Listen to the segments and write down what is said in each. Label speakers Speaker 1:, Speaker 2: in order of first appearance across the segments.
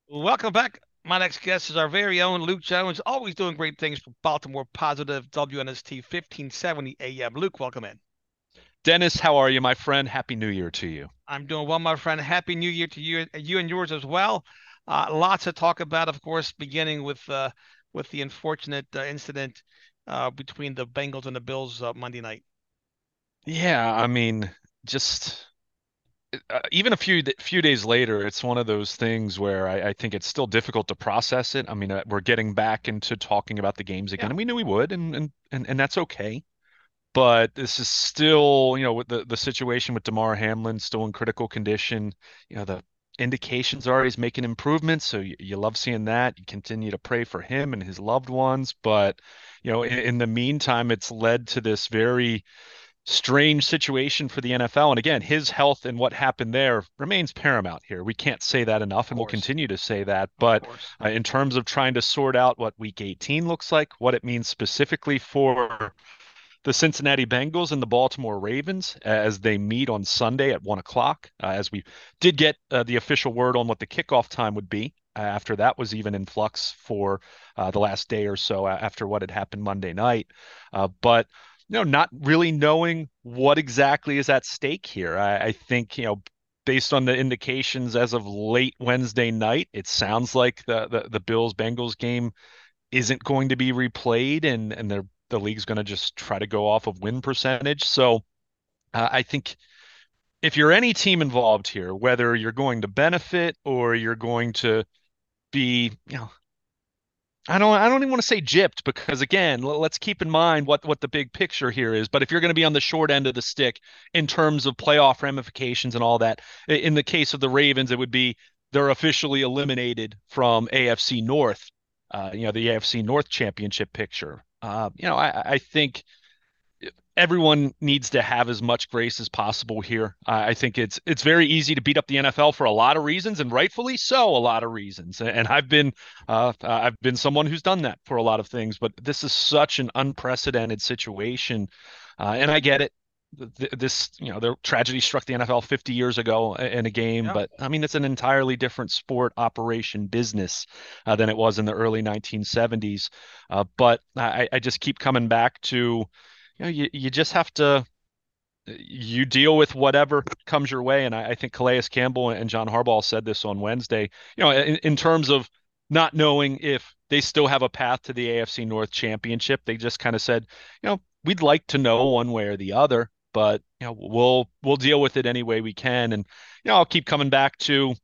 Speaker 1: Welcome back. My next guest is our very own Luke Jones, always doing great things for Baltimore Positive WNST 1570 AM. Luke, welcome in.
Speaker 2: Dennis, how are you, my friend? Happy New Year to you.
Speaker 1: I'm doing well, my friend. Happy New Year to you and yours as well. Lots to talk about, of course, beginning with the unfortunate incident between the Bengals and the Bills Monday night.
Speaker 2: Yeah, just even a few days later, it's one of those things where I think it's still difficult to process it. We're getting back into talking about the games again,
Speaker 1: Yeah,
Speaker 2: and we knew we would, and that's okay. But this is still, with the situation with Damar Hamlin still in critical condition. The indications are he's making improvements, so you love seeing that. You continue to pray for him and his loved ones, but in the meantime, it's led to this very strange situation for the NFL. And again, his health and what happened there remains paramount here. We can't say that
Speaker 1: of
Speaker 2: enough, and we'll
Speaker 1: course,
Speaker 2: continue to say that.
Speaker 1: of
Speaker 2: But
Speaker 1: course.
Speaker 2: in terms of trying to sort out what Week 18 looks like, what it means specifically for the Cincinnati Bengals and the Baltimore Ravens as they meet on Sunday at 1 o'clock, as we did get the official word on what the kickoff time would be. After that was even in flux for the last day or so after what had happened Monday night. But not really knowing what exactly is at stake here. I think, based on the indications as of late Wednesday night, it sounds like the Bills Bengals game isn't going to be replayed, and the league's going to just try to go off of win percentage. So I think if you're any team involved here, whether you're going to benefit or you're going to be, I don't even want to say gypped because again, let's keep in mind what the big picture here is. But if you're going to be on the short end of the stick in terms of playoff ramifications and all that, in the case of the Ravens, it would be they're officially eliminated from AFC North, the AFC North championship picture. I think everyone needs to have as much grace as possible here. I think it's very easy to beat up the NFL for a lot of reasons, and rightfully so, a lot of reasons. And I've been someone who's done that for a lot of things, but this is such an unprecedented situation, and I get it. This, the tragedy struck the NFL 50 years ago in a game,
Speaker 1: Yeah.
Speaker 2: but I mean, it's an entirely different sport, operation, business than it was in the early 1970s. But I just keep coming back to you just have to you deal with whatever comes your way. And I think Calais Campbell and John Harbaugh said this on Wednesday, in terms of not knowing if they still have a path to the AFC North Championship. They just kind of said, we'd like to know one way or the other, but we'll deal with it any way we can. And I'll keep coming back to,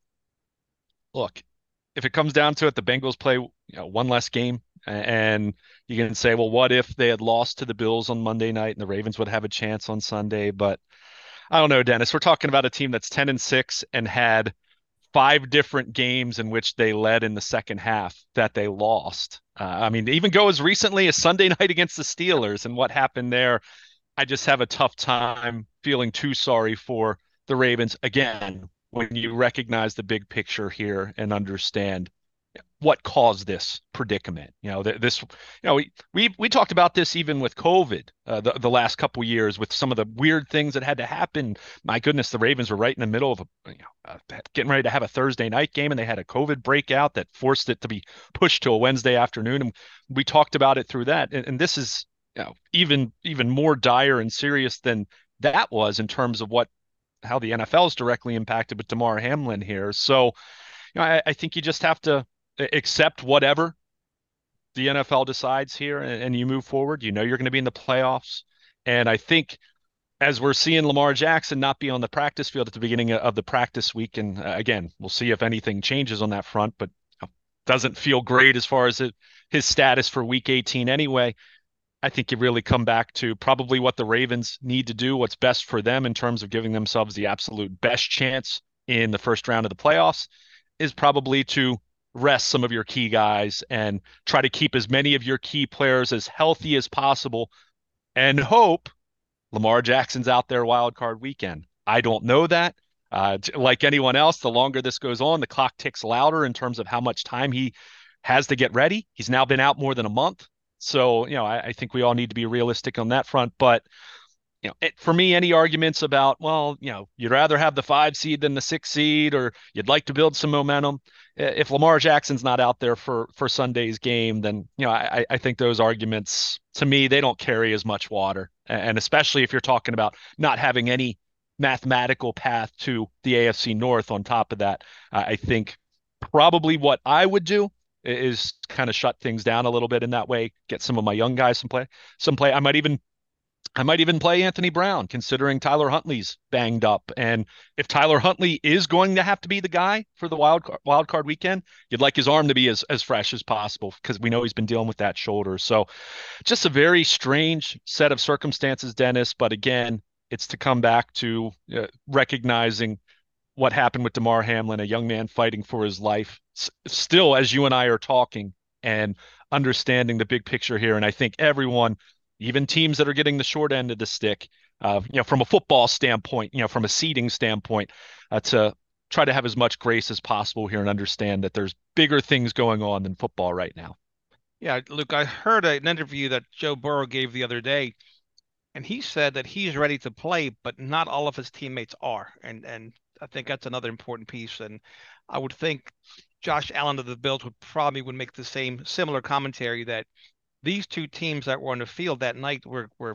Speaker 2: look, if it comes down to it, the Bengals play, one less game, and you can say, well, what if they had lost to the Bills on Monday night and the Ravens would have a chance on Sunday? But I don't know, Dennis. We're talking about a team that's 10-6 and had five different games in which they led in the second half that they lost. Even go as recently as Sunday night against the
Speaker 1: Yep.
Speaker 2: Steelers and what happened there. I just have a tough time feeling too sorry for the Ravens again when you recognize the big picture here and understand what caused this predicament. We talked about this even with COVID, the last couple years with some of the weird things that had to happen. My goodness, the Ravens were right in the middle of getting ready to have a Thursday night game, and they had a COVID breakout that forced it to be pushed to a Wednesday afternoon. And we talked about it through that. And this is, even more dire and serious than that was in terms of how the NFL is directly impacted with Damar Hamlin here. So, I think you just have to accept whatever the NFL decides here, and you move forward. You're going to be in the playoffs. And I think as we're seeing Lamar Jackson not be on the practice field at the beginning of the practice week, and again, we'll see if anything changes on that front, but doesn't feel great as far as his status for week 18 anyway. I think you really come back to probably what the Ravens need to do, what's best for them in terms of giving themselves the absolute best chance in the first round of the playoffs is probably to rest some of your key guys and try to keep as many of your key players as healthy as possible and hope Lamar Jackson's out there wild card weekend. I don't know that. Like anyone else, the longer this goes on, the clock ticks louder in terms of how much time he has to get ready. He's now been out more than a month. So, I think we all need to be realistic on that front. But For me, any arguments about, well, you'd rather have the 5 seed than the 6 seed, or you'd like to build some momentum. If Lamar Jackson's not out there for Sunday's game, then, I think those arguments, to me, they don't carry as much water. And especially if you're talking about not having any mathematical path to the AFC North on top of that, I think probably what I would do is kind of shut things down a little bit in that way, get some of my young guys some play. I might even play Anthony Brown, considering Tyler Huntley's banged up. And if Tyler Huntley is going to have to be the guy for the wild card weekend, you'd like his arm to be as fresh as possible, because we know he's been dealing with that shoulder. So just a very strange set of circumstances, Dennis. But again, it's to come back to recognizing what happened with Damar Hamlin, a young man fighting for his life, still, as you and I are talking, and understanding the big picture here. And I think everyone, even teams that are getting the short end of the stick, from a football standpoint, from a seeding standpoint, to try to have as much grace as possible here and understand that there's bigger things going on than football right now.
Speaker 1: Yeah, Luke, I heard an interview that Joe Burrow gave the other day, and he said that he's ready to play, but not all of his teammates are. And I think that's another important piece. And I would think Josh Allen of the Bills would make the same similar commentary that these two teams that were on the field that night were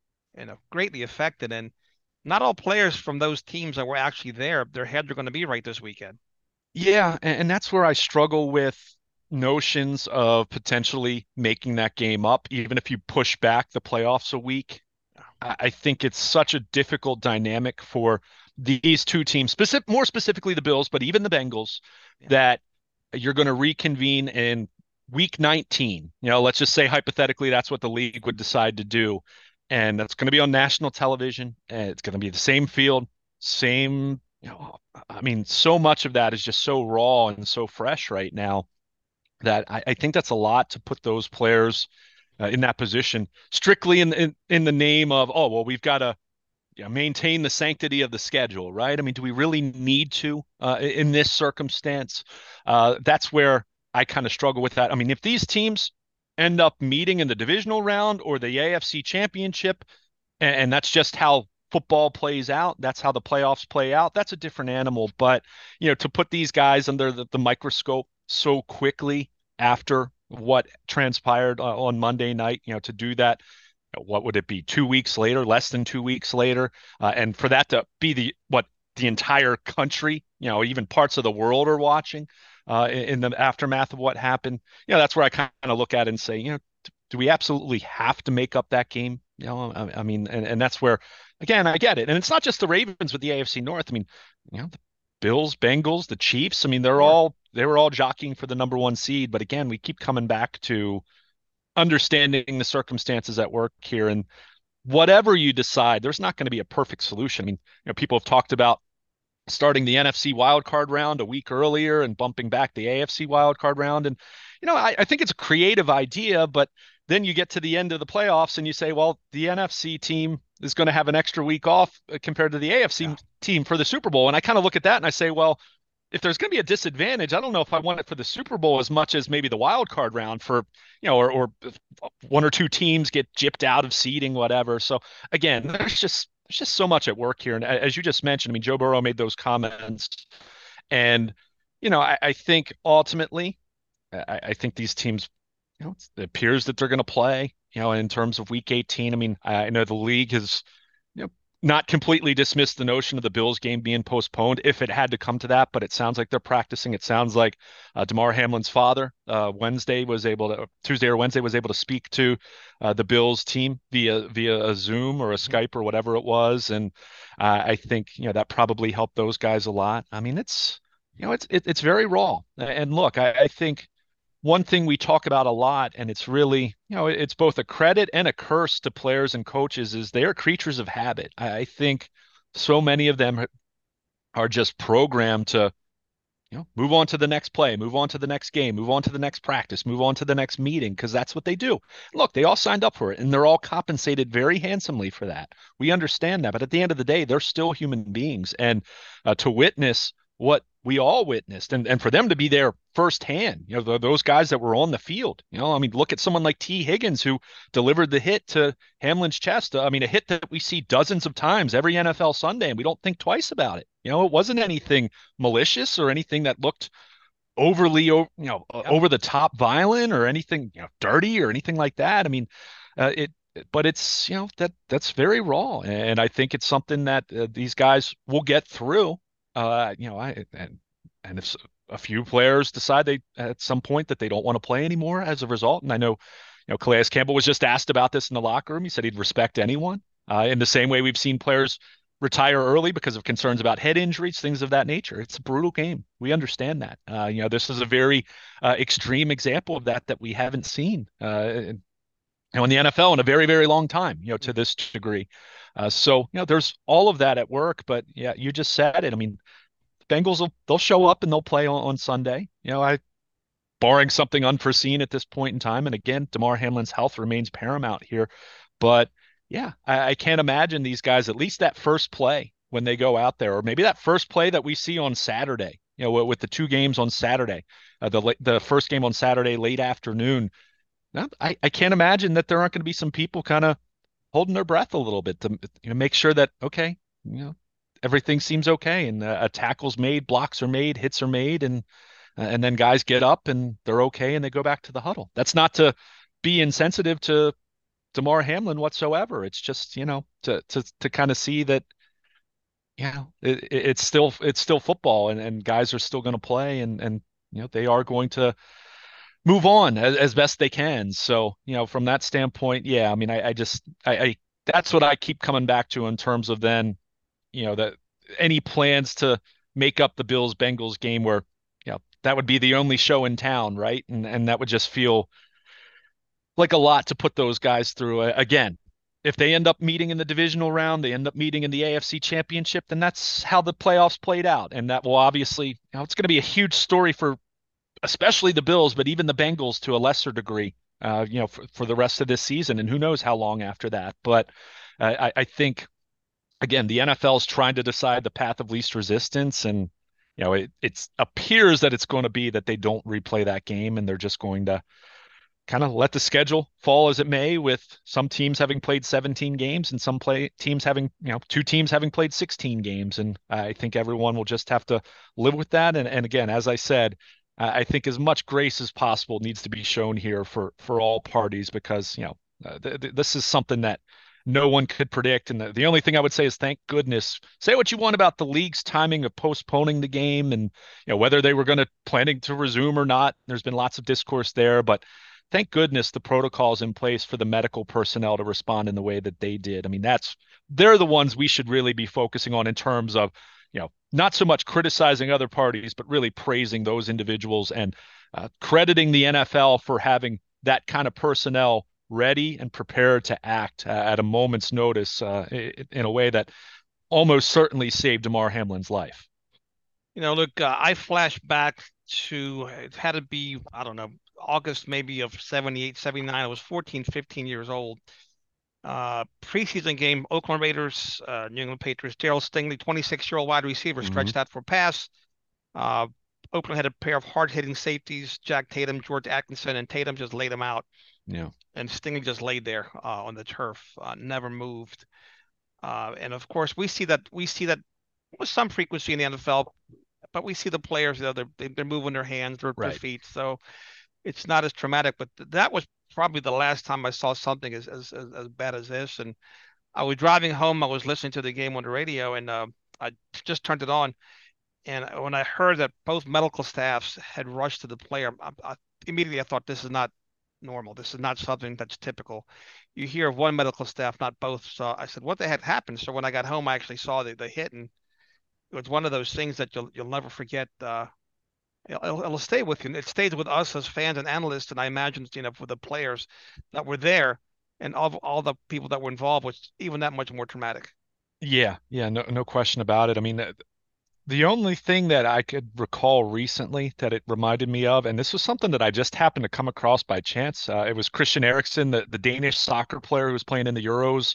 Speaker 1: greatly affected, and not all players from those teams that were actually there, their heads are going to be right this weekend.
Speaker 2: Yeah, and that's where I struggle with notions of potentially making that game up, even if you push back the playoffs a week. I think it's such a difficult dynamic for these two teams, more specifically the Bills, but even the Bengals,
Speaker 1: Yeah.
Speaker 2: that you're going to reconvene in week 19. Let's just say hypothetically that's what the league would decide to do. And that's going to be on national television. And it's going to be the same field, same, I mean, so much of that is just so raw and so fresh right now that I think that's a lot to put those players in that position, strictly in the name of, oh, well, we've got to maintain the sanctity of the schedule, right? I mean, do we really need to in this circumstance? That's where I kind of struggle with that. I mean, if these teams end up meeting in the divisional round or the AFC Championship, and that's just how football plays out, that's how the playoffs play out, that's a different animal. But, to put these guys under the microscope so quickly after what transpired on Monday night, to do that, what would it be, 2 weeks later, less than 2 weeks later, and for that to be what the entire country, even parts of the world are watching in the aftermath of what happened. That's where I kind of look at it and say, do we absolutely have to make up that game? I mean, and that's where, again, I get it. And it's not just the Ravens with the AFC North. I mean, the Bills, Bengals, the Chiefs. I mean,
Speaker 1: Sure.
Speaker 2: they were all jockeying for the number one seed. But again, we keep coming back to understanding the circumstances at work here. And whatever you decide, there's not going to be a perfect solution. I mean, people have talked about starting the NFC wildcard round a week earlier and bumping back the AFC wildcard round. And, I think it's a creative idea, but then you get to the end of the playoffs and you say, well, the NFC team is going to have an extra week off compared to the AFC
Speaker 1: Yeah.
Speaker 2: team for the Super Bowl. And I kind of look at that and I say, well, if there's going to be a disadvantage, I don't know if I want it for the Super Bowl as much as maybe the wild card round for, or one or two teams get gypped out of seeding, whatever. So again, there's just so much at work here. And as you just mentioned, I mean, Joe Burrow made those comments, and I think ultimately, I think these teams, it appears that they're going to play. In terms of Week 18, I mean, I know the league has not completely dismissed the notion of the Bills game being postponed if it had to come to that, but it sounds like they're practicing. It sounds like Damar Hamlin's father Tuesday or Wednesday was able to speak to the Bills team via a Zoom or a Skype or whatever it was, and I think that probably helped those guys a lot. I mean, it's very raw. And look, I think one thing we talk about a lot, and it's really, it's both a credit and a curse to players and coaches, is they are creatures of habit. I think so many of them are just programmed to, move on to the next play, move on to the next game, move on to the next practice, move on to the next meeting, because that's what they do. Look, they all signed up for it, and they're all compensated very handsomely for that. We understand that, but at the end of the day, they're still human beings, and to witness what we all witnessed, and for them to be there firsthand, those guys that were on the field. I mean, look at someone like T. Higgins who delivered the hit to Hamlin's chest. I mean, a hit that we see dozens of times every NFL Sunday, and we don't think twice about it. It wasn't anything malicious or anything that looked overly,
Speaker 1: Yep.
Speaker 2: over the top violent or anything, dirty or anything like that. I mean, it, but it's, that's very raw. And I think it's something that these guys will get through. And if a few players decide they at some point that they don't want to play anymore as a result, and I know, Calais Campbell was just asked about this in the locker room. He said he'd respect anyone. In the same way we've seen players retire early because of concerns about head injuries, things of that nature. It's a brutal game. We understand that. This is a very extreme example of that we haven't seen in the NFL in a very, very long time, to this degree. So, there's all of that at work. But yeah, you just said it. I mean, the Bengals they'll show up and they'll play on Sunday. Barring something unforeseen at this point in time. And again, Damar Hamlin's health remains paramount here. But yeah, I can't imagine these guys, at least that first play when they go out there, or maybe that first play that we see on Saturday, with the two games on Saturday, the first game on Saturday, late afternoon. No, I can't imagine that there aren't going to be some people kind of holding their breath a little bit to make sure that, okay, everything seems okay. And a tackle's made, blocks are made, hits are made, and then guys get up and they're okay and they go back to the huddle. That's not to be insensitive to Damar Hamlin whatsoever. It's just, to kind of see that, it's still football, and guys are still going to play, and they are going to move on as best they can. So, from that standpoint, yeah, I mean, I that's what I keep coming back to in terms of then, that any plans to make up the Bills Bengals game where, that would be the only show in town, right? And that would just feel like a lot to put those guys through. Again, if they end up meeting in the divisional round, they end up meeting in the AFC Championship, then that's how the playoffs played out. And that will obviously, it's going to be a huge story for especially the Bills, but even the Bengals to a lesser degree, for the rest of this season. And who knows how long after that. But I think, again, the NFL is trying to decide the path of least resistance. And, it appears that it's going to be that they don't replay that game and they're just going to kind of let the schedule fall as it may, with some teams having played 17 games and some teams having, two teams having played 16 games. And I think everyone will just have to live with that. And again, as I said, I think as much grace as possible needs to be shown here for all parties, because, this is something that no one could predict. And the only thing I would say is thank goodness. Say what you want about the league's timing of postponing the game and, whether they were planning to resume or not. There's been lots of discourse there, but thank goodness the protocols in place for the medical personnel to respond in the way that they did. I mean, they're the ones we should really be focusing on in terms of, not so much criticizing other parties, but really praising those individuals and crediting the NFL for having that kind of personnel ready and prepared to act at a moment's notice in a way that almost certainly saved Damar Hamlin's life.
Speaker 1: Look, I flash back to, it had to be, I don't know, August maybe of 78, 79. I was 14, 15 years old. Preseason game, Oakland Raiders, New England Patriots. Darryl Stingley, 26-year-old wide receiver, stretched out for pass. Oakland had a pair of hard-hitting safeties, Jack Tatum, George Atkinson, and Tatum just laid him out.
Speaker 2: Yeah.
Speaker 1: And Stingley just laid there on the turf, never moved. And of course, we see that with some frequency in the NFL, but we see the players, they're moving their hands, their
Speaker 2: Right.
Speaker 1: feet, so it's not as traumatic. But that was probably the last time I saw something as bad as this. And I was driving home. I was listening to the game on the radio, and I just turned it on. And when I heard that both medical staffs had rushed to the player, immediately I thought, this is not normal. This is not something that's typical. You hear of one medical staff, not both. So I said, what the heck happened? So when I got home, I actually saw the hit, and it was one of those things that you'll never forget. It'll stay with you. It stays with us as fans and analysts, and I imagine, for the players that were there and all the people that were involved, was even that much more traumatic.
Speaker 2: Yeah. Yeah. No question about it. I mean, the only thing that I could recall recently that it reminded me of, and this was something that I just happened to come across by chance. It was Christian Eriksen, the Danish soccer player who was playing in the Euros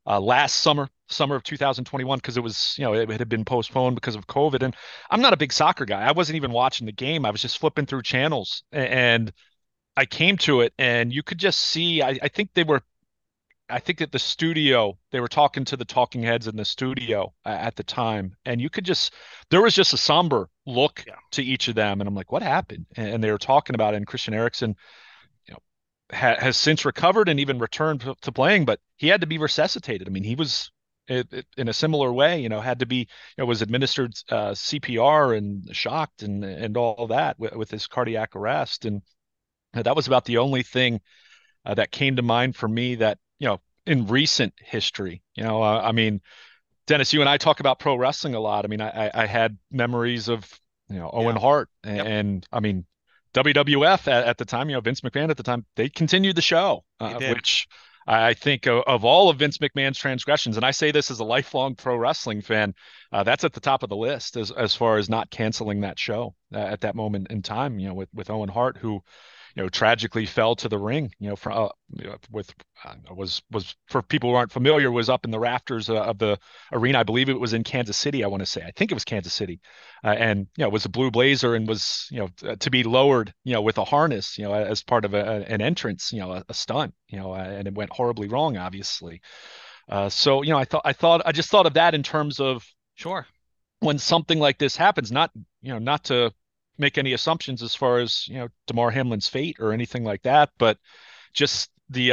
Speaker 2: last summer of 2021, because it was, it had been postponed because of COVID. And I'm not a big soccer guy. I wasn't even watching the game. I was just flipping through channels, and I came to it, and you could just see. I think they were. I think at the studio, they were talking to the talking heads in the studio at the time, and you could just, there was just a somber look
Speaker 1: Yeah,
Speaker 2: to each of them. And I'm like, what happened? And they were talking about it. And Christian Eriksen, you know, has since recovered and even returned to playing, but he had to be resuscitated. I mean, he was in a similar way, had to be, was administered CPR and shocked and all that with his cardiac arrest. And that was about the only thing that came to mind for me that, in recent history, I mean, Dennis, you and I talk about pro wrestling a lot. I mean, I had memories of, Owen
Speaker 1: yeah,
Speaker 2: Hart
Speaker 1: yep,
Speaker 2: and I mean, WWF at the time, Vince McMahon at the time, they continued the show,
Speaker 1: he did.
Speaker 2: which I think of all of Vince McMahon's transgressions, and I say this as a lifelong pro wrestling fan, that's at the top of the list as far as not canceling that show at that moment in time, with Owen Hart, who tragically fell to the ring, from with was for people who aren't familiar, was up in the rafters of the arena. I believe it was in Kansas City. I want to say, I think it was Kansas City, and it was a blue blazer and was to be lowered with a harness as part of an entrance, a stunt, and it went horribly wrong, obviously. So I just thought of that in terms of
Speaker 1: Sure,
Speaker 2: when something like this happens, not to make any assumptions as far as, Damar Hamlin's fate or anything like that, but just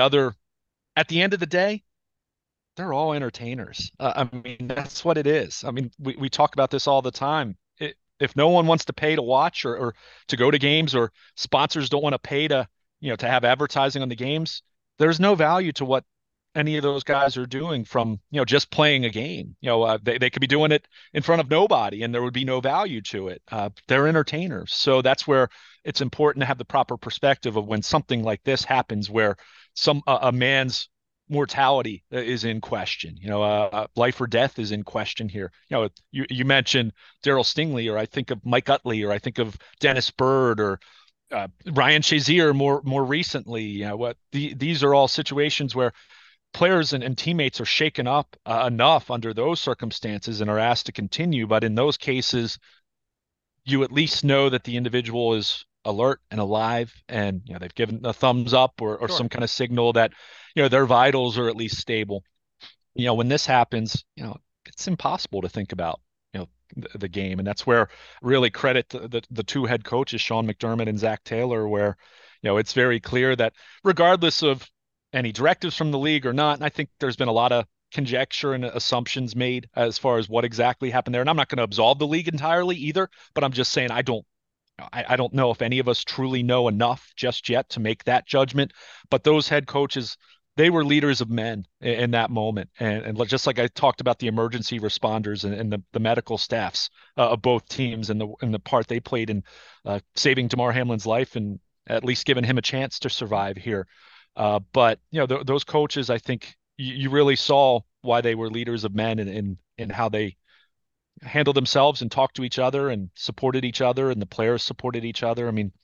Speaker 2: at the end of the day, they're all entertainers. I mean, that's what it is. I mean, we talk about this all the time. If no one wants to pay to watch or to go to games, or sponsors don't want to pay to, to have advertising on the games, there's no value to what any of those guys are doing from, just playing a game. They could be doing it in front of nobody and there would be no value to it. They're entertainers. So that's where it's important to have the proper perspective of when something like this happens, where a man's mortality is in question. Life or death is in question here. You mentioned Daryl Stingley, or I think of Mike Utley, or I think of Dennis Bird, or Ryan Shazier more recently. These are all situations where players and teammates are shaken up enough under those circumstances and are asked to continue. But in those cases, you at least know that the individual is alert and alive, and they've given a thumbs up or
Speaker 1: sure.
Speaker 2: some kind of signal that their vitals are at least stable. When this happens, it's impossible to think about the game. And that's where really credit the two head coaches, Sean McDermott and Zach Taylor, where it's very clear that regardless of any directives from the league or not, and I think there's been a lot of conjecture and assumptions made as far as what exactly happened there. And I'm not going to absolve the league entirely either, but I'm just saying I don't know if any of us truly know enough just yet to make that judgment. But those head coaches, they were leaders of men in that moment. And just like I talked about the emergency responders and the medical staffs of both teams, and the part they played in saving Damar Hamlin's life and at least giving him a chance to survive here. But those coaches, I think you really saw why they were leaders of men, and how they handled themselves and talked to each other and supported each other, and the players supported each other. I mean,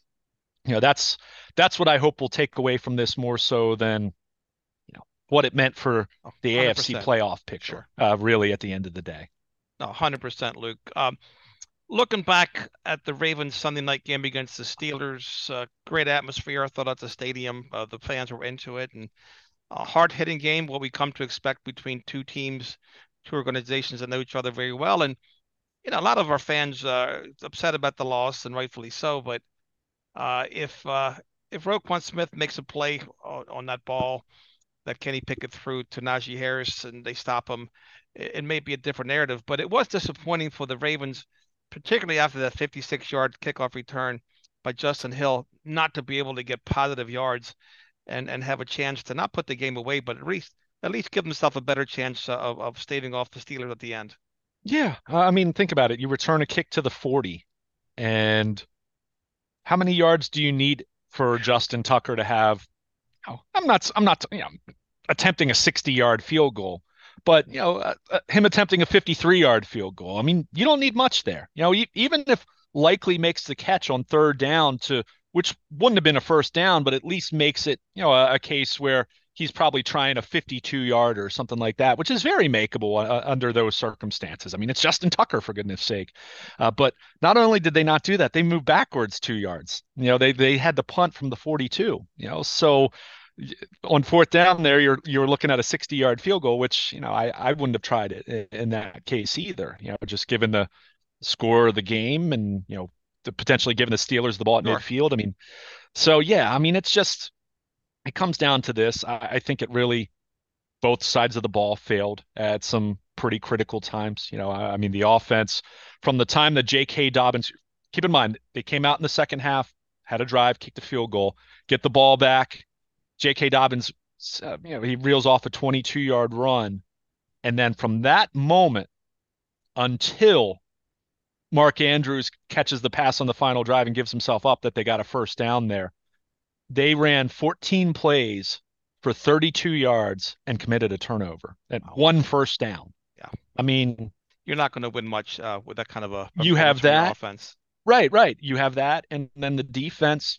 Speaker 2: that's what I hope we'll take away from this, more so than what it meant for the AFC
Speaker 1: 100%.
Speaker 2: playoff picture,
Speaker 1: Sure.
Speaker 2: really at the end of the day.
Speaker 1: No, 100%, Luke. Looking back at the Ravens Sunday night game against the Steelers, great atmosphere, I thought, at the stadium. The fans were into it, and a hard-hitting game, what we come to expect between two teams, two organizations that know each other very well. And a lot of our fans are upset about the loss, and rightfully so. But if Roquan Smith makes a play on that ball that Kenny Pickett threw to Najee Harris and they stop him, it may be a different narrative. But it was disappointing for the Ravens, particularly after that 56-yard kickoff return by Justin Hill, not to be able to get positive yards and have a chance to not put the game away, but at least give himself a better chance of staving off the Steelers at the end.
Speaker 2: Yeah, I mean, think about it. You return a kick to the 40, and how many yards do you need for Justin Tucker to have? I'm not attempting a 60-yard field goal, but him attempting a 53-yard field goal. I mean, you don't need much there. Even if Likely makes the catch on third down, to which wouldn't have been a first down, but at least makes it a case where he's probably trying a 52-yard or something like that, which is very makeable under those circumstances. I mean, it's Justin Tucker, for goodness sake. But not only did they not do that, they moved backwards 2 yards. They had to punt from the 42. So on fourth down there, you're looking at a 60-yard field goal, which I wouldn't have tried it in that case either. Just given the score of the game and potentially giving the Steelers the ball at
Speaker 1: Sure.
Speaker 2: midfield. I mean, so yeah, I mean, it comes down to this. I think it really, both sides of the ball failed at some pretty critical times. I mean, the offense from the time that J.K. Dobbins, keep in mind, they came out in the second half, had a drive, kicked a field goal, get the ball back. J.K. Dobbins, he reels off a 22-yard run. And then from that moment until Mark Andrews catches the pass on the final drive and gives himself up, that they got a first down there, they ran 14 plays for 32 yards and committed a turnover and one first down.
Speaker 1: Yeah.
Speaker 2: I mean,
Speaker 1: you're not going to win much with that kind of a
Speaker 2: you have that
Speaker 1: offense.
Speaker 2: Right. You have that. And then the defense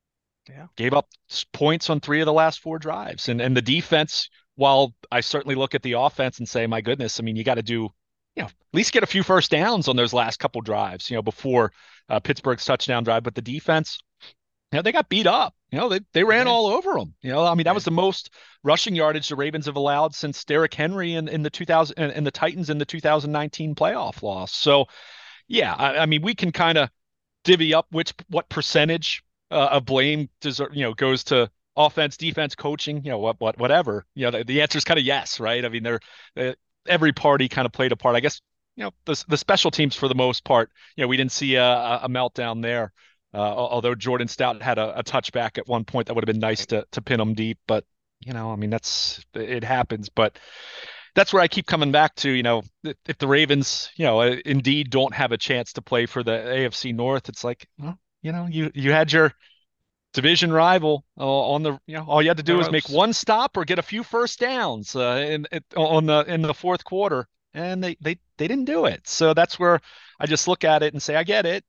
Speaker 2: gave up points on 3 of the last 4 drives. And the defense, while I certainly look at the offense and say, my goodness, I mean, you got to do, at least get a few first downs on those last couple drives, before Pittsburgh's touchdown drive. But the defense, they got beat up. They ran all over them. I mean, that was the most rushing yardage the Ravens have allowed since Derrick Henry in the 2000 and the Titans in the 2019 playoff loss. So, yeah, I mean, we can kind of divvy up what percentage of blame goes to offense, defense, coaching, whatever. The answer is kind of yes, right? I mean, every party kind of played a part. I guess the special teams for the most part. We didn't see a meltdown there. Although Jordan Stout had a touchback at one point that would have been nice to pin them deep, but I mean, it happens. But that's where I keep coming back to, if the Ravens, indeed don't have a chance to play for the AFC North, it's like, well, you had your division rival on the, all you had to do was make one stop or get a few first downs in the fourth quarter, and they didn't do it. So that's where I just look at it and say, I get it.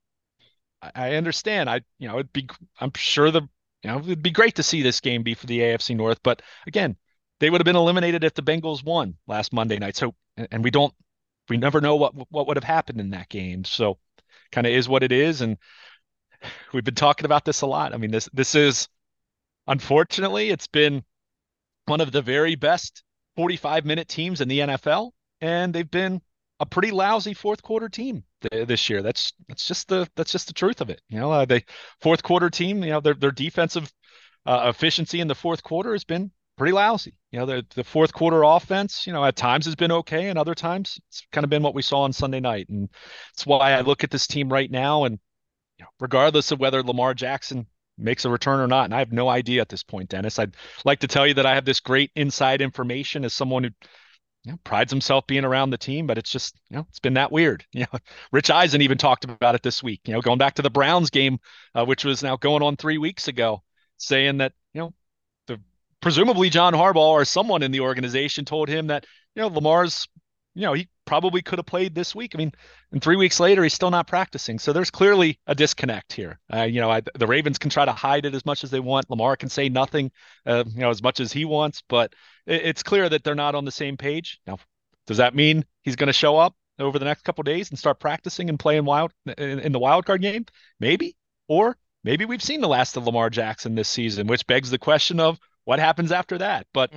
Speaker 2: I understand. I'm sure it'd be great to see this game be for the AFC North, but again, they would have been eliminated if the Bengals won last Monday night. So, and we never know what would have happened in that game. So, kind of is what it is, and we've been talking about this a lot. I mean, this is, unfortunately, it's been one of the very best 45-minute teams in the NFL, and they've been a pretty lousy fourth quarter team this year. That's just the truth of it. The fourth quarter team, their defensive efficiency in the fourth quarter has been pretty lousy. The fourth quarter offense, at times has been okay, and other times it's kind of been what we saw on Sunday night. And it's why I look at this team right now, and regardless of whether Lamar Jackson makes a return or not, and I have no idea at this point, Dennis. I'd like to tell you that I have this great inside information as someone who prides himself being around the team, but it's just, it's been that weird. Rich Eisen even talked about it this week, going back to the Browns game, which was now going on 3 weeks ago, saying that, presumably John Harbaugh or someone in the organization told him that, Lamar's, he probably could have played this week. I mean, and 3 weeks later, he's still not practicing. So there's clearly a disconnect here. The Ravens can try to hide it as much as they want. Lamar can say nothing, as much as he wants, but it's clear that they're not on the same page. Now, does that mean he's going to show up over the next couple of days and start practicing and playing in the wild card game? Maybe. Or maybe we've seen the last of Lamar Jackson this season, which begs the question of what happens after that. But,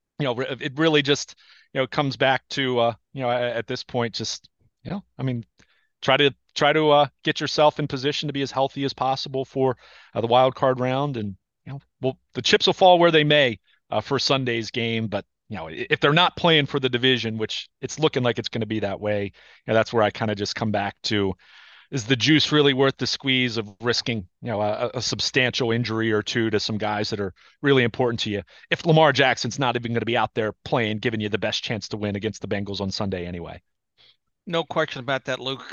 Speaker 2: it really just, comes back to, at this point, just, I mean, try to get yourself in position to be as healthy as possible for the wild card round. And, the chips will fall where they may for Sunday's game. But, if they're not playing for the division, which it's looking like it's going to be that way, that's where I kind of just come back to, is the juice really worth the squeeze of risking, a substantial injury or two to some guys that are really important to you, if Lamar Jackson's not even going to be out there playing, giving you the best chance to win against the Bengals on Sunday anyway?
Speaker 1: No question about that, Luke.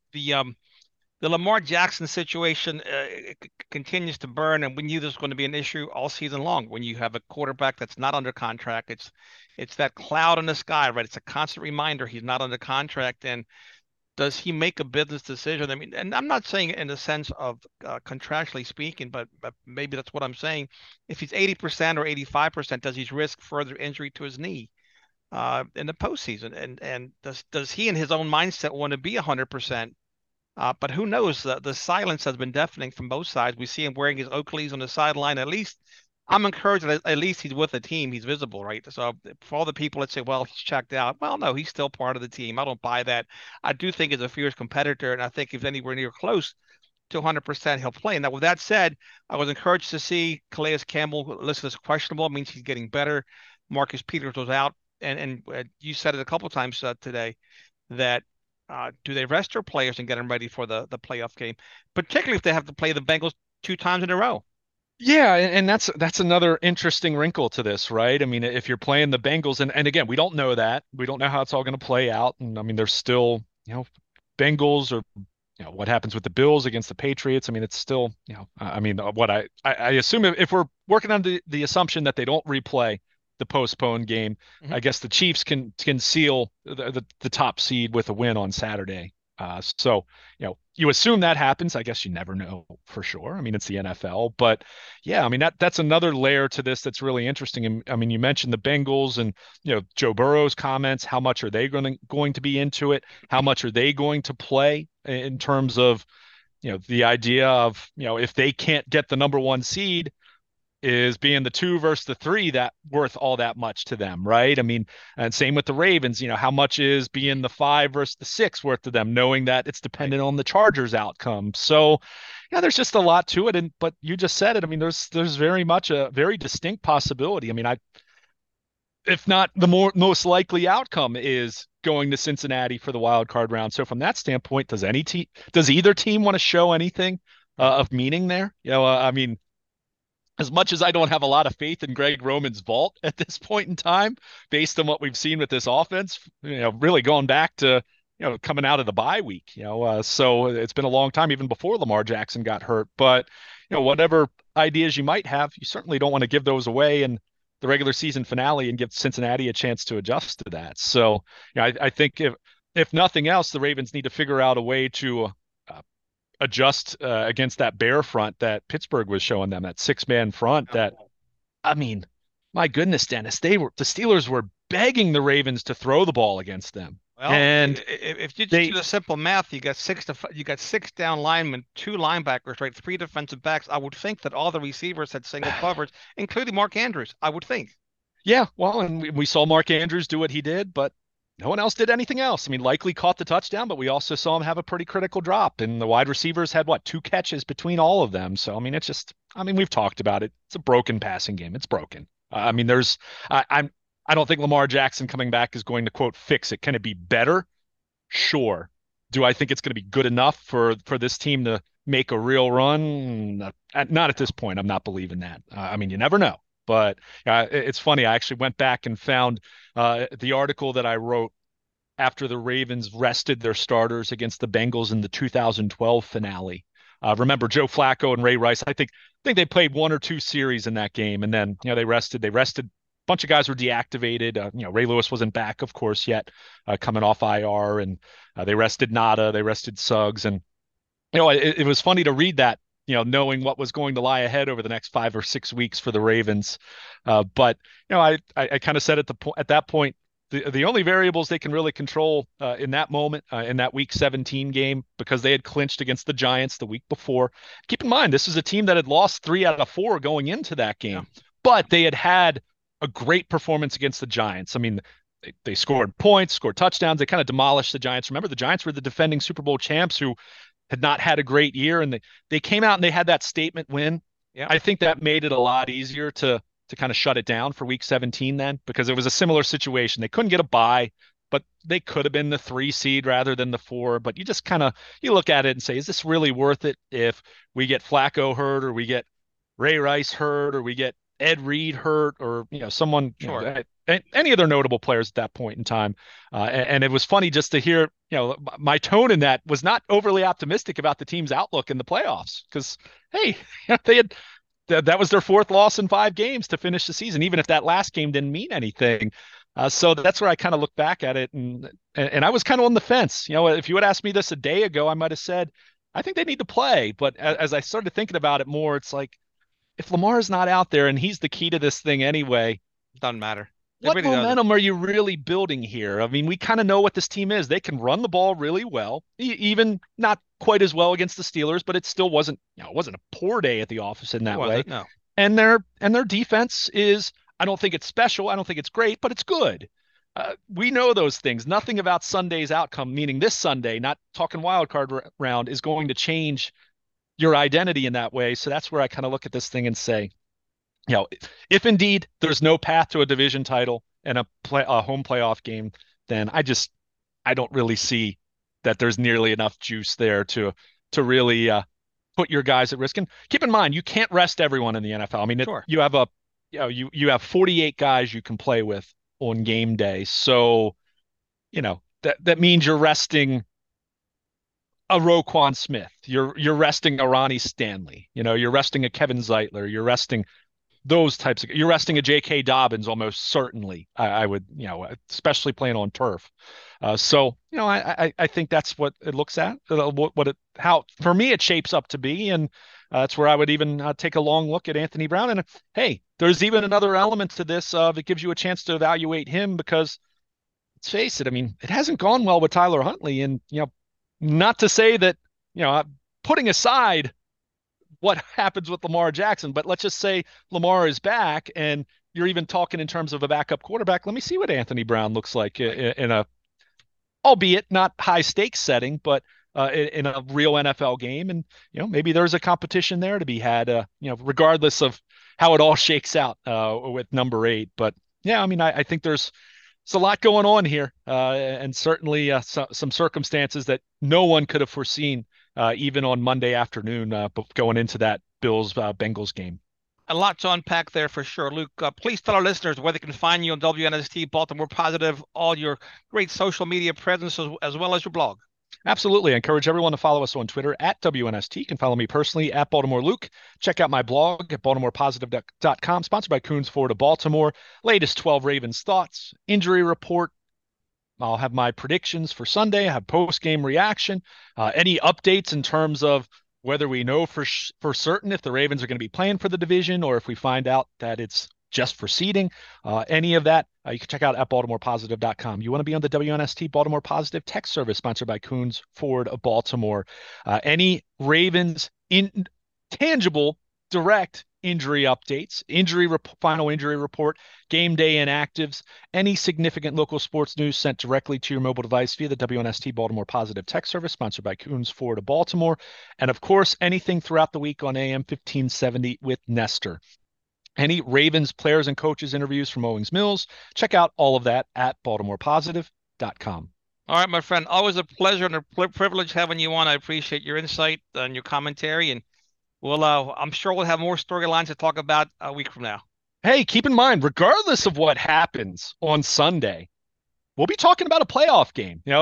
Speaker 1: The Lamar Jackson situation continues to burn, and we knew this was going to be an issue all season long. When you have a quarterback that's not under contract, it's that cloud in the sky, right? It's a constant reminder he's not under contract, and does he make a business decision? I mean, and I'm not saying in the sense of contractually speaking, but maybe that's what I'm saying. If he's 80% or 85%, does he risk further injury to his knee in the postseason? And does he in his own mindset want to be 100%? But who knows? The silence has been deafening from both sides. We see him wearing his Oakleys on the sideline. At least I'm encouraged that at least he's with a team. He's visible, right? So for all the people that say, well, he's checked out. Well, no, he's still part of the team. I don't buy that. I do think he's a fierce competitor, and I think if anywhere near close to 100%, he'll play. Now, with that said, I was encouraged to see Calais Campbell listed as questionable. It means he's getting better. Marcus Peters was out, and you said it a couple times today that do they rest their players and get them ready for the playoff game, particularly if they have to play the Bengals 2 times in a row?
Speaker 2: Yeah, and that's another interesting wrinkle to this, right? I mean, if you're playing the Bengals, and again, we don't know that. We don't know how it's all going to play out. And I mean, there's still, Bengals or what happens with the Bills against the Patriots. I mean, it's still, I mean, what I assume if we're working on the assumption that they don't replay the postponed game,
Speaker 1: Mhm.
Speaker 2: I guess the Chiefs can seal the top seed with a win on Saturday. So, you assume that happens. I guess you never know for sure. I mean, it's the NFL, but yeah, I mean that's another layer to this that's really interesting. And I mean, you mentioned the Bengals and Joe Burrow's comments. How much are they going to be into it? How much are they going to play in terms of the idea of if they can't get the number one seed, is being the 2 versus the 3 that worth all that much to them, right? I mean, and same with the Ravens, how much is being the 5 versus the 6 worth to them, knowing that it's
Speaker 1: Right.
Speaker 2: dependent on the Chargers outcome. So, there's just a lot to it. And but you just said it. I mean, there's very much a very distinct possibility. I mean, if not the most likely outcome is going to Cincinnati for the wild card round. So from that standpoint, does either team want to show anything
Speaker 1: Right.
Speaker 2: of meaning there? I mean, as much as I don't have a lot of faith in Greg Roman's vault at this point in time, based on what we've seen with this offense, really going back to, coming out of the bye week, so it's been a long time, even before Lamar Jackson got hurt. But, whatever ideas you might have, you certainly don't want to give those away in the regular season finale and give Cincinnati a chance to adjust to that. So, I think if nothing else, the Ravens need to figure out a way to adjust against that bear front that Pittsburgh was showing them, that 6-man front
Speaker 1: Yeah.
Speaker 2: that, I mean, my goodness, Dennis, the Steelers were begging the Ravens to throw the ball against them.
Speaker 1: Well,
Speaker 2: And
Speaker 1: if you just do
Speaker 2: they,
Speaker 1: the simple math, you got 6 down linemen, 2 linebackers, right, 3 defensive backs. I would think that all the receivers had single coverage, including Mark Andrews. I would think.
Speaker 2: yeah, well, and we saw Mark Andrews do what he did, but no one else did anything else. I mean, likely caught the touchdown, but we also saw him have a pretty critical drop. And the wide receivers had what, 2 catches between all of them. So, I mean, I mean, we've talked about it. It's a broken passing game. It's broken. I mean, I don't think Lamar Jackson coming back is going to quote fix it. Can it be better? Sure. Do I think it's going to be good enough for this team to make a real run? Not at this point. I'm not believing that. I mean, you never know. But it's funny. I actually went back and found the article that I wrote after the Ravens rested their starters against the Bengals in the 2012 finale. Remember Joe Flacco and Ray Rice? I think they played 1 or 2 series in that game, and then they rested. They rested. A bunch of guys were deactivated. Ray Lewis wasn't back, of course, yet, coming off IR, and they rested Nada. They rested Suggs, and it was funny to read that. Knowing what was going to lie ahead over the next 5 or 6 weeks for the Ravens, but I kind of said at that point, the only variables they can really control in that moment, in that Week 17 game, because they had clinched against the Giants the week before. Keep in mind, this is a team that had lost 3 out of 4 going into that
Speaker 1: Yeah.
Speaker 2: game, but they had a great performance against the Giants. I mean, they scored points, scored touchdowns. They kind of demolished the Giants. Remember, the Giants were the defending Super Bowl champs who had not had a great year, and they came out and they had that statement win.
Speaker 1: Yeah.
Speaker 2: I think that made it a lot easier to kind of shut it down for Week 17 then, because it was a similar situation. They couldn't get a bye, but they could have been the 3 seed rather than the 4. But you just kind of you look at it and say, is this really worth it if we get Flacco hurt, or we get Ray Rice hurt, or we get Ed Reed hurt, or someone,
Speaker 1: Sure.
Speaker 2: any other notable players at that point in time. And it was funny just to hear, my tone in that was not overly optimistic about the team's outlook in the playoffs, because hey, they had that was their 4th loss in 5 games to finish the season, even if that last game didn't mean anything. So that's where I kind of look back at it, and I was kind of on the fence. If you had asked me this a day ago, I might have said I think they need to play. But as I started thinking about it more, it's like if Lamar's not out there and he's the key to this thing anyway,
Speaker 1: Doesn't matter. It
Speaker 2: what
Speaker 1: really doesn't.
Speaker 2: momentum are you really building here? I mean, we kind of know what this team is. They can run the ball really well, even not quite as well against the Steelers, but it still wasn't, it wasn't a poor day at the office in
Speaker 1: It
Speaker 2: that way.
Speaker 1: wasn't. No.
Speaker 2: And their defense is, I don't think it's special, I don't think it's great, but it's good. We know those things. Nothing about Sunday's outcome, meaning this Sunday, not talking wild card round, is going to change your identity in that way. So that's where I kind of look at this thing and say, if indeed there's no path to a division title and a home playoff game, then I don't really see that there's nearly enough juice there to really put your guys at risk. And keep in mind, you can't rest everyone in the NFL. I mean,
Speaker 1: Sure.
Speaker 2: you have 48 guys you can play with on game day, so that means you're resting a Roquan Smith, you're resting a Ronnie Stanley, you're resting a Kevin Zeitler, you're resting those types of you're resting a J.K. Dobbins almost certainly. I would, especially playing on turf. So I think that's what it looks at. What it how for me it shapes up to be, and that's where I would even take a long look at Anthony Brown. And hey, there's even another element to this that gives you a chance to evaluate him because let's face it, I mean it hasn't gone well with Tyler Huntley, and not to say that putting aside what happens with Lamar Jackson. But let's just say Lamar is back and you're even talking in terms of a backup quarterback. Let me see what Anthony Brown looks like in a, albeit not high stakes setting, but in a real NFL game. And, maybe there's a competition there to be had, regardless of how it all shakes out with number 8. But yeah, I mean, I think there's a lot going on here, and certainly some circumstances that no one could have foreseen, even on Monday afternoon, going into that Bills Bengals game.
Speaker 1: A lot to unpack there for sure. Luke, please tell our listeners where they can find you on WNST, Baltimore Positive, all your great social media presence, as well as your blog.
Speaker 2: Absolutely. I encourage everyone to follow us on Twitter at WNST. You can follow me personally at Baltimore Luke. Check out my blog at BaltimorePositive.com, sponsored by Coons Ford of Baltimore. Latest 12 Ravens thoughts, injury report. I'll have my predictions for Sunday. I have post-game reaction. Any updates in terms of whether we know for certain if the Ravens are going to be playing for the division or if we find out that it's just for seeding, any of that, you can check out at BaltimorePositive.com. You want to be on the WNST Baltimore Positive text service sponsored by Coons Ford of Baltimore. Any Ravens tangible, direct injury updates, final injury report, game day inactives, any significant local sports news sent directly to your mobile device via the WNST Baltimore Positive text service sponsored by Coons Ford of Baltimore. And of course, anything throughout the week on AM 1570 with Nestor. Any Ravens players and coaches interviews from Owings Mills, check out all of that at BaltimorePositive.com.
Speaker 1: All right, my friend. Always a pleasure and a privilege having you on. I appreciate your insight and your commentary, and I'm sure we'll have more storylines to talk about a week from now.
Speaker 2: Hey, keep in mind, regardless of what happens on Sunday, we'll be talking about a playoff game.
Speaker 1: You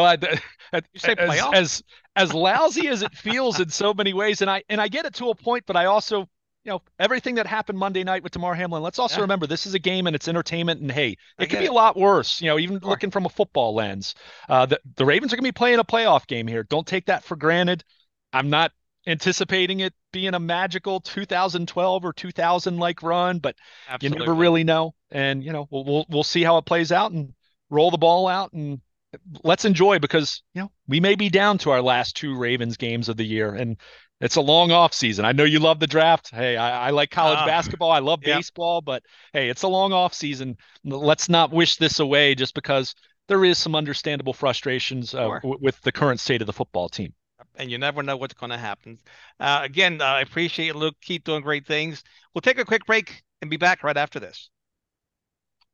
Speaker 1: say playoff?
Speaker 2: As lousy as it feels in so many ways, and I get it to a point, but I also, everything that happened Monday night with Damar Hamlin. Let's also remember this is a game and it's entertainment, and hey, it could be a lot worse. Even looking from a football lens, the Ravens are going to be playing a playoff game here. Don't take that for granted. I'm not anticipating it being a magical 2012 or 2000 like run, but
Speaker 1: Absolutely.
Speaker 2: You never really know. And we'll see how it plays out and roll the ball out and let's enjoy because we may be down to our last 2 Ravens games of the year, and it's a long off season. I know you love the draft. Hey, I like college basketball. I love baseball, but hey, it's a long off season. Let's not wish this away just because there is some understandable frustrations with the current state of the football team.
Speaker 1: And you never know what's going to happen. Again, I appreciate it, Luke. Keep doing great things. We'll take a quick break and be back right after this.